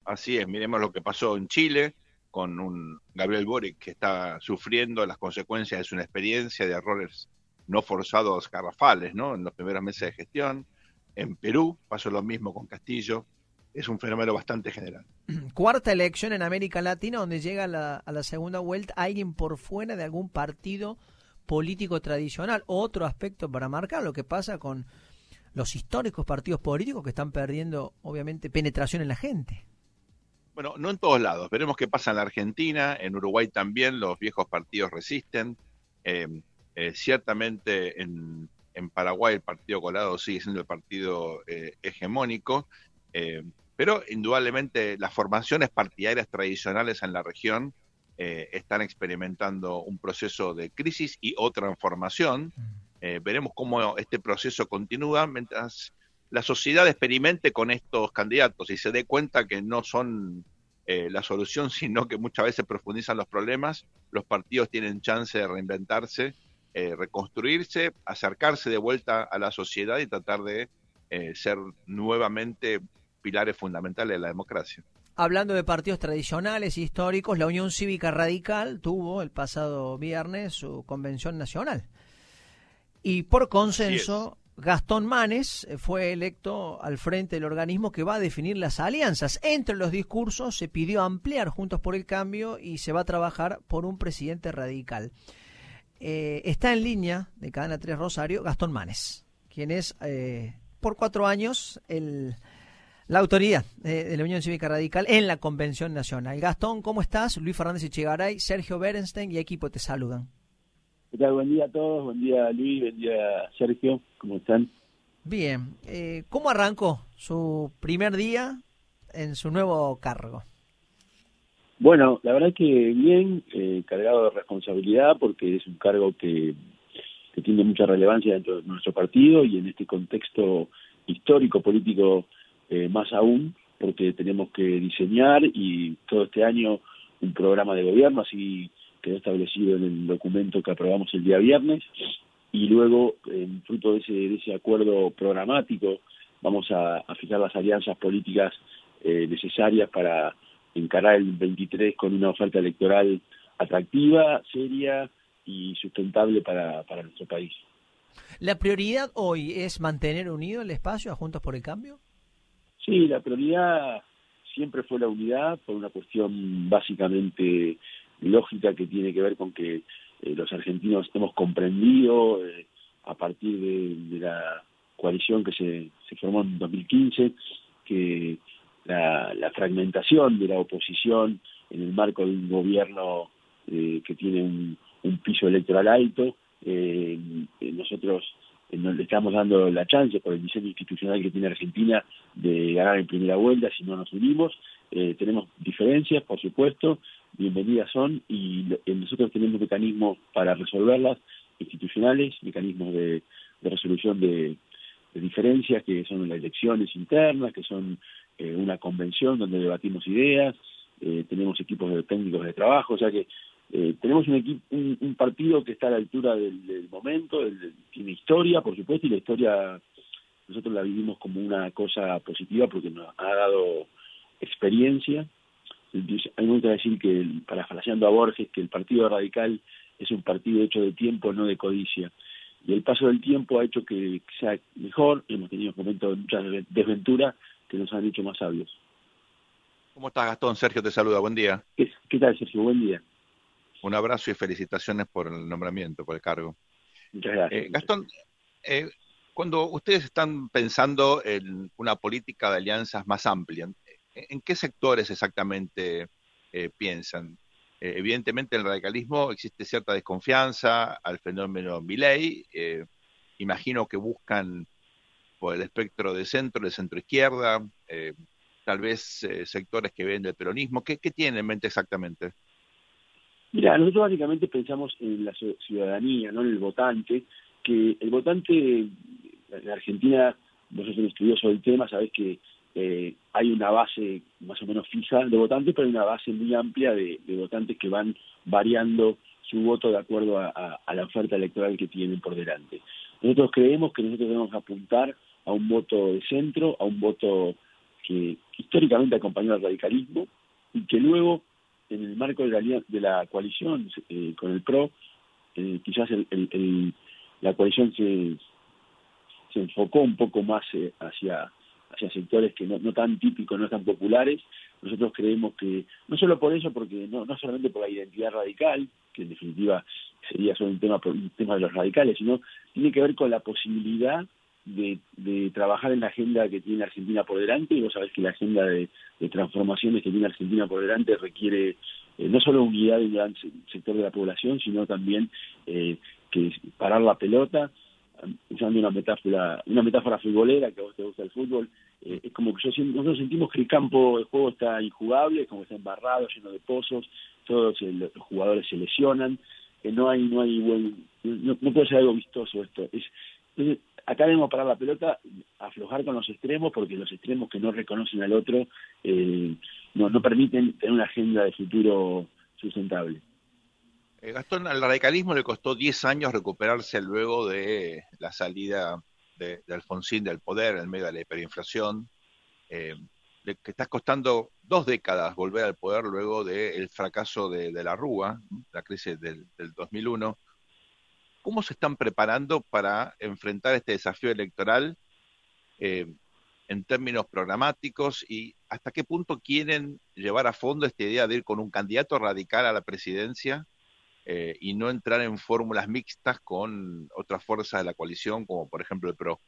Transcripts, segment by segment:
Así es, miremos lo que pasó en Chile con un Gabriel Boric que está sufriendo las consecuencias de su experiencia de errores no forzados garrafales, ¿no? En los primeros meses de gestión. En Perú pasó lo mismo con Castillo. Es un fenómeno bastante general. Cuarta elección en América Latina donde llega a la segunda vuelta alguien por fuera de algún partido político tradicional. Otro aspecto para marcar lo que pasa con los históricos partidos políticos que están perdiendo, obviamente, penetración en la gente. Bueno, no en todos lados. Veremos qué pasa en la Argentina, en Uruguay también los viejos partidos resisten. Eh, ciertamente en Paraguay el Partido Colorado sigue siendo el partido hegemónico, pero indudablemente las formaciones partidarias tradicionales en la región están experimentando un proceso de crisis y o transformación. Veremos cómo este proceso continúa mientras la sociedad experimente con estos candidatos y se dé cuenta que no son la solución, sino que muchas veces profundizan los problemas. Los partidos tienen chance de reinventarse, reconstruirse, acercarse de vuelta a la sociedad y tratar de ser nuevamente pilares fundamentales de la democracia. Hablando de partidos tradicionales e históricos, la Unión Cívica Radical tuvo el pasado viernes su convención nacional. Y por consenso, Gastón Manes fue electo al frente del organismo que va a definir las alianzas. Entre los discursos se pidió ampliar Juntos por el Cambio y se va a trabajar por un presidente radical. Está en línea de Cadena 3 Rosario Gastón Manes, quien es por 4 años la autoridad de la Unión Cívica Radical en la Convención Nacional. Gastón, ¿cómo estás? Luis Fernández Echegaray, Sergio Berenstein y equipo te saludan. ¿Qué tal? Buen día a todos, buen día Luis, buen día Sergio, ¿cómo están? Bien, ¿cómo arrancó su primer día en su nuevo cargo? Bueno, la verdad que bien, cargado de responsabilidad porque es un cargo que tiene mucha relevancia dentro de nuestro partido y en este contexto histórico, político más aún, porque tenemos que diseñar y todo este año un programa de gobierno, así quedó establecido en el documento que aprobamos el día viernes, y luego, fruto de ese acuerdo programático, vamos a fijar las alianzas políticas necesarias para encarar el 23 con una oferta electoral atractiva, seria y sustentable para nuestro país. ¿La prioridad hoy es mantener unido el espacio a Juntos por el Cambio? Sí, la prioridad siempre fue la unidad, por una cuestión básicamente lógica que tiene que ver con que los argentinos hemos comprendido a partir de la coalición que se formó en 2015, que la fragmentación de la oposición en el marco de un gobierno que tiene un piso electoral alto, nosotros no le estamos dando la chance por el diseño institucional que tiene Argentina de ganar en primera vuelta si no nos unimos. Tenemos diferencias, por supuesto, bienvenidas son, y nosotros tenemos mecanismos para resolverlas, institucionales, mecanismos de resolución de diferencias, que son las elecciones internas, que son una convención donde debatimos ideas, tenemos equipos de técnicos de trabajo, o sea que tenemos un partido que está a la altura del momento, tiene historia, por supuesto, y la historia nosotros la vivimos como una cosa positiva porque nos ha dado experiencia. A mí me gusta decir que, parafraseando a Borges, que el Partido Radical es un partido hecho de tiempo, no de codicia. Y el paso del tiempo ha hecho que sea mejor, hemos tenido momentos de mucha desventura que nos han hecho más sabios. ¿Cómo estás, Gastón? Sergio te saluda, buen día. ¿Qué tal, Sergio? Buen día. Un abrazo y felicitaciones por el nombramiento, por el cargo. Muchas gracias. Gastón, cuando ustedes están pensando en una política de alianzas más amplia, ¿en qué sectores exactamente piensan? Evidentemente en el radicalismo existe cierta desconfianza al fenómeno Milei. Imagino que buscan por el espectro de centro izquierda, tal vez sectores que ven del peronismo. ¿Qué tienen en mente exactamente? Mira, nosotros básicamente pensamos en la ciudadanía, no en el votante, que el votante en Argentina, vos sos un estudioso del tema, sabés que hay una base más o menos fija de votantes, pero hay una base muy amplia de votantes que van variando su voto de acuerdo a la oferta electoral que tienen por delante. Nosotros creemos que nosotros debemos apuntar a un voto de centro, a un voto que históricamente acompañó al radicalismo y que luego, en el marco de la coalición con el PRO, quizás la coalición se enfocó un poco más hacia sectores que no tan típicos, no tan populares. Nosotros creemos que, no solo por eso, porque no solamente por la identidad radical, que en definitiva sería solo un tema de los radicales, sino tiene que ver con la posibilidad de trabajar en la agenda que tiene Argentina por delante. Y vos sabés que la agenda de transformaciones que tiene Argentina por delante requiere no solo unidad de un gran sector de la población, sino también que parar la pelota, usando una metáfora futbolera, que a vos te gusta el fútbol. Es como que nosotros sentimos que el campo de juego está injugable, como está embarrado, lleno de pozos, todos los jugadores se lesionan, no puede ser algo vistoso esto. Entonces, acá debemos parar la pelota, aflojar con los extremos, porque los extremos que no reconocen al otro no permiten tener una agenda de futuro sustentable. Gastón, al radicalismo le costó 10 años recuperarse luego de la salida de Alfonsín del poder en medio de la hiperinflación, que está costando 2 décadas volver al poder luego del fracaso de la Rúa, la crisis del 2001. ¿Cómo se están preparando para enfrentar este desafío electoral en términos programáticos, y hasta qué punto quieren llevar a fondo esta idea de ir con un candidato radical a la presidencia y no entrar en fórmulas mixtas con otras fuerzas de la coalición, como por ejemplo el PRO?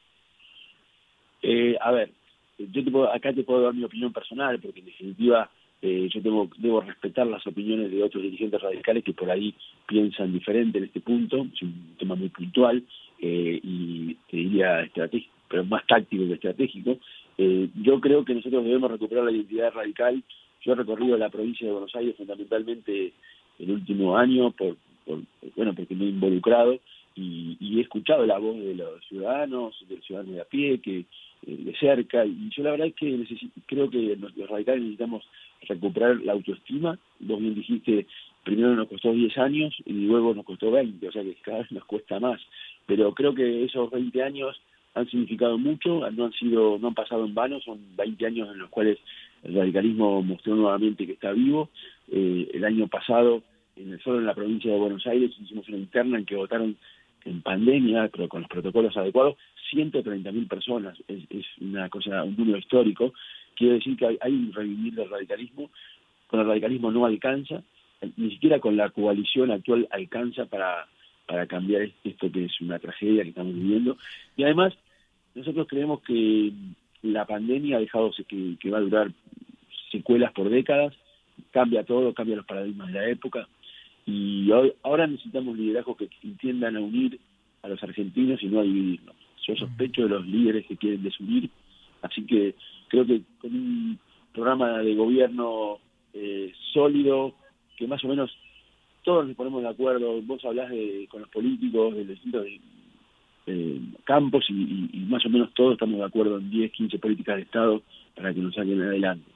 A ver, acá te puedo dar mi opinión personal, porque en definitiva yo debo respetar las opiniones de otros dirigentes radicales que por ahí piensan diferente en este punto. Es un tema muy puntual y te diría estratégico, pero más táctico que estratégico. Yo creo que nosotros debemos recuperar la identidad radical. Yo he recorrido la provincia de Buenos Aires fundamentalmente el último año porque me he involucrado y he escuchado la voz de los ciudadanos, de a pie, que de cerca, y yo la verdad es que creo que los radicales necesitamos recuperar la autoestima. Vos bien dijiste, primero nos costó 10 años y luego nos costó 20, o sea que cada vez nos cuesta más, pero creo que esos 20 años han significado mucho, no han pasado en vano, son 20 años en los cuales el radicalismo mostró nuevamente que está vivo. El año pasado, solo en la provincia de Buenos Aires, hicimos una interna en que votaron en pandemia, pero con los protocolos adecuados, 130.000 personas. Es una cosa, un número histórico. Quiere decir que hay un revivir del radicalismo. Con el radicalismo no alcanza, ni siquiera con la coalición actual alcanza para cambiar esto que es una tragedia que estamos viviendo. Y además, nosotros creemos que la pandemia ha dejado que va a durar secuelas por décadas, cambia todo, cambia los paradigmas de la época, y ahora necesitamos liderazgos que entiendan a unir a los argentinos y no a dividirnos. Yo sospecho de los líderes que quieren desunir, así que creo que con un programa de gobierno sólido, que más o menos todos nos ponemos de acuerdo. Vos hablás con los políticos de distintos campos y más o menos todos estamos de acuerdo en 10, 15 políticas de Estado para que nos saquen adelante.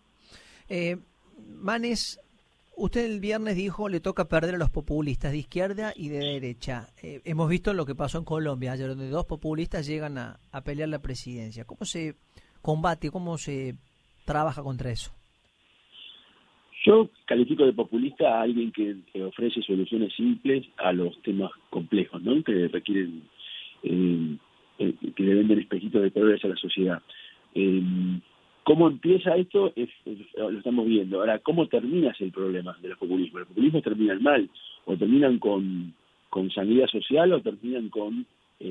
Manes, usted el viernes dijo le toca perder a los populistas de izquierda y de derecha. Hemos visto lo que pasó en Colombia ayer, donde 2 populistas llegan a pelear la presidencia. ¿Cómo se combate, cómo se trabaja contra eso? Yo califico de populista a alguien que ofrece soluciones simples a los temas complejos, ¿no? Que requieren, que le venden espejitos de colores a la sociedad. ¿Cómo empieza esto? Lo estamos viendo. Ahora, ¿cómo termina el problema de los populismos? Los populismos terminan mal, o terminan con sangría social, o terminan con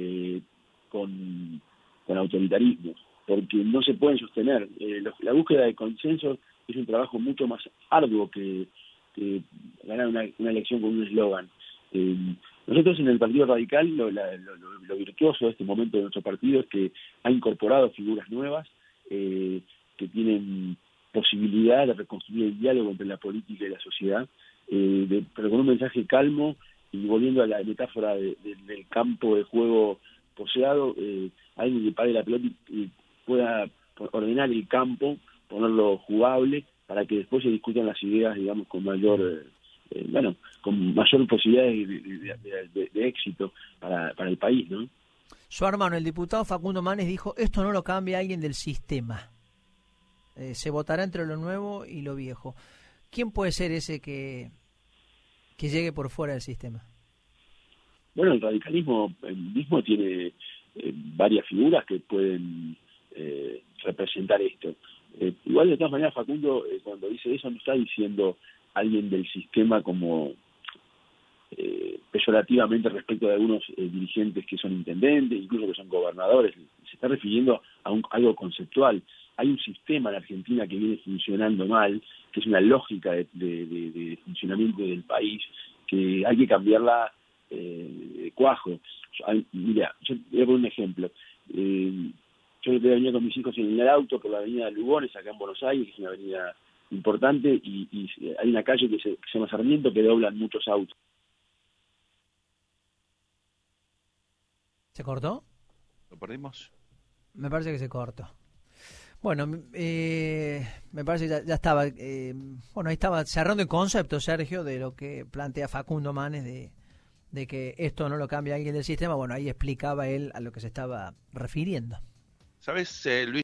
autoritarismo, porque no se pueden sostener. La búsqueda de consenso es un trabajo mucho más arduo que ganar una elección con un eslogan. Nosotros en el Partido Radical, lo virtuoso de este momento de nuestro partido es que ha incorporado figuras nuevas que tienen posibilidad de reconstruir el diálogo entre la política y la sociedad, pero con un mensaje calmo, y volviendo a la metáfora del campo de juego poseado, alguien que pague la pelota y pueda ordenar el campo, ponerlo jugable, para que después se discutan las ideas, digamos, con mayor posibilidades de éxito para el país, ¿no? Su hermano, el diputado Facundo Manes, dijo, esto no lo cambia alguien del sistema. se votará entre lo nuevo y lo viejo. ¿Quién puede ser ese que llegue por fuera del sistema? Bueno, el radicalismo mismo tiene varias figuras que pueden representar esto. Igual, de todas maneras, Facundo, cuando dice eso, no está diciendo alguien del sistema como peyorativamente respecto de algunos dirigentes que son intendentes, incluso que son gobernadores. Se está refiriendo a algo conceptual. Hay un sistema en Argentina que viene funcionando mal, que es una lógica de funcionamiento del país, que hay que cambiarla de cuajo. Mira, yo voy a poner un ejemplo. Yo venía con mis hijos en el auto por la avenida Lugones, acá en Buenos Aires, que es una avenida importante, y hay una calle que se llama Sarmiento, que doblan muchos autos. ¿Se cortó? ¿Lo perdimos? Me parece que se cortó. Bueno, me parece que ya estaba. Bueno, ahí estaba cerrando el concepto, Sergio, de lo que plantea Facundo Manes, de que esto no lo cambia alguien del sistema. Bueno, ahí explicaba él a lo que se estaba refiriendo. ¿Sabes, Luis?